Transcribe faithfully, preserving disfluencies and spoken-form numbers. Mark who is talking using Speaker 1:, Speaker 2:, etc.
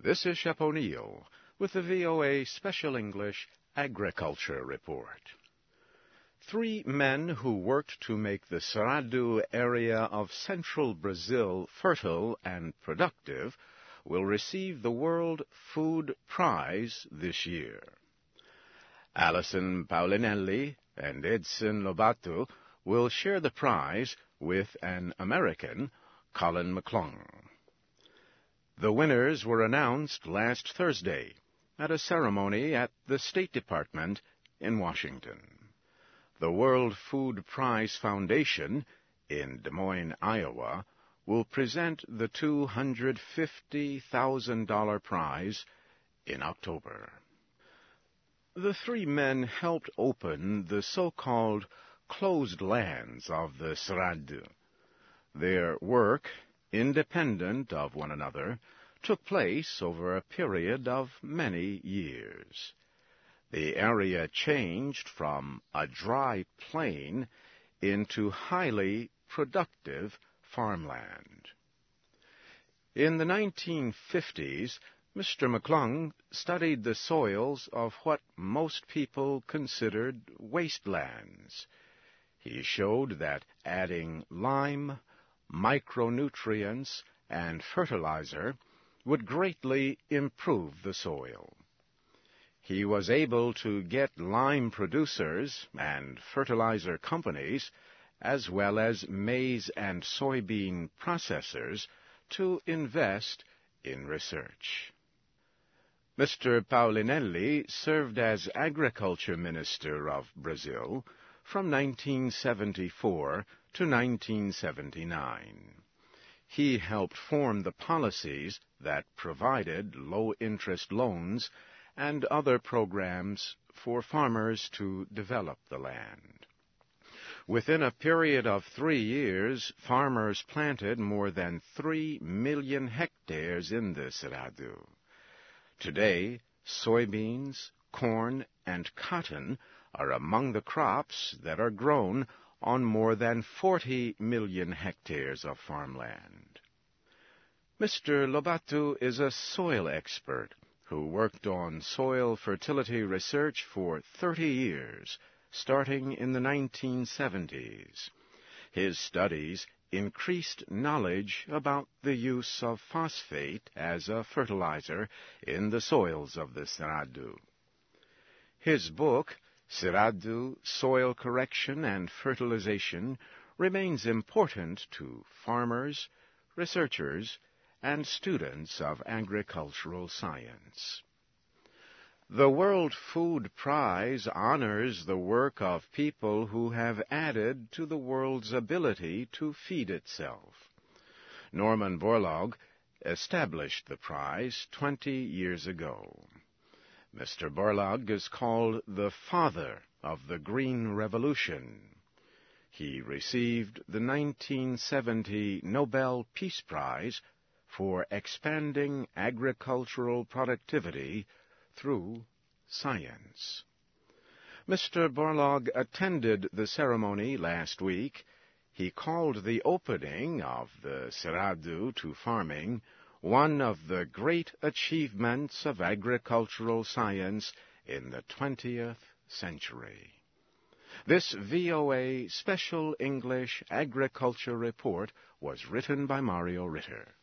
Speaker 1: This is Shep O'Neill with the V O A Special English Agriculture Report. Three men who worked to make the Cerrado area of central Brazil fertile and productive will receive the World Food Prize this year. Alison Paulinelli and Edson Lobato will share the prize with an American, Colin McClung. The winners were announced last Thursday at a ceremony at the State Department in Washington. The World Food Prize Foundation in Des Moines, Iowa, will present the two hundred fifty thousand dollars prize in October. The three men helped open the so-called closed lands of the Cerrado. Their work, independent of one another, took place over a period of many years. The area changed from a dry plain into highly productive farmland. In the nineteen fifties, Mister McClung studied the soils of what most people considered wastelands. He showed that adding lime, micronutrients, and fertilizer would greatly improve the soil. He was able to get lime producers and fertilizer companies, as well as maize and soybean processors, to invest in research. Mister Paulinelli served as Agriculture Minister of Brazil from nineteen seventy-four to nineteen seventy-nine. He helped form the policies that provided low-interest loans and other programs for farmers to develop the land. Within a period of three years, farmers planted more than three million hectares in the Cerrado. Today, soybeans, corn, and cotton are among the crops that are grown on more than forty million hectares of farmland. Mister Lobato is a soil expert who worked on soil fertility research for thirty years, starting in the nineteen seventies. His studies increased knowledge about the use of phosphate as a fertilizer in the soils of the Cerrado. His book, Cerrado Soil Correction and Fertilization, remains important to farmers, researchers, and students of agricultural science. The World Food Prize honors the work of people who have added to the world's ability to feed itself. Norman Borlaug established the prize twenty years ago. Mister Borlaug is called the father of the Green Revolution. He received the nineteen seventy Nobel Peace Prize for expanding agricultural productivity through science. Mister Borlaug attended the ceremony last week. He called the opening of the Cerrado to farming one of the great achievements of agricultural science in the twentieth century. This V O A Special English Agriculture Report was written by Mario Ritter.